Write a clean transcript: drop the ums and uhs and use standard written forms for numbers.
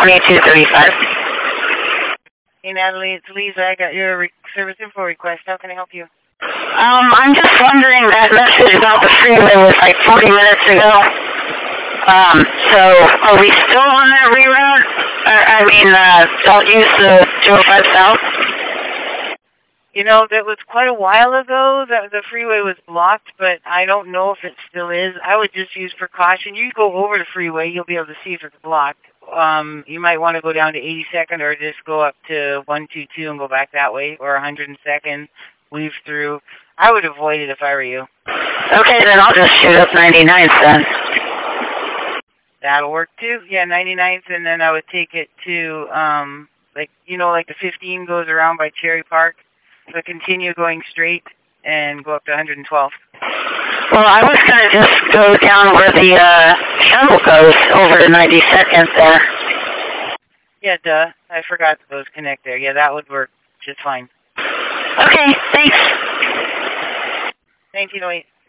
2235. Hey, Natalie, it's Lisa. I got your service info request. How can I help you? I'm just wondering, that message about the freeway was like 40 minutes ago. So are we still on that reroute? Don't use the 205 South? You know, that was quite a while ago that the freeway was blocked, but I don't know if it still is. I would just use precaution. You go over the freeway, you'll be able to see if it's blocked. You might want to go down to 82nd or just go up to 122 and go back that way, or 102nd, weave through. I would avoid it if I were you. Okay, then I'll just shoot up 99th then. That'll work too. Yeah, 99th, and then I would take it to, like the 15 goes around by Cherry Park. So continue going straight and go up to 112th. Well, I was going to just go down where the shuttle goes over to 92nd there. Yeah, duh. I forgot that those connect there. Yeah, that would work just fine. Okay, thanks. 1908.